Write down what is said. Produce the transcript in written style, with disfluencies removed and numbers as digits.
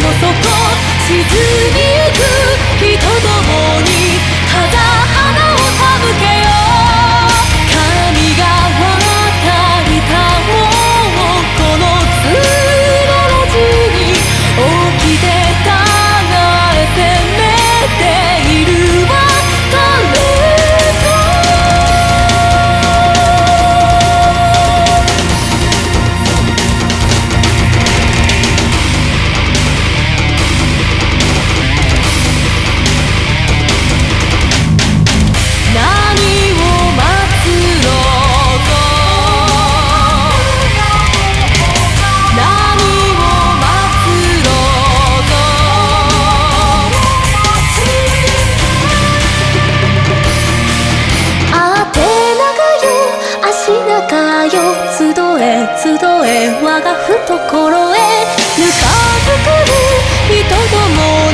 そこ沈みゆく人どもにただ花を手向けよう。神が渡りたもうこの通路路地に起きてたがえ責めているわ誰か。何を待つのぞ何を待つのぞあてながよ足長よ集え集え我が懐へぬかずくる人ども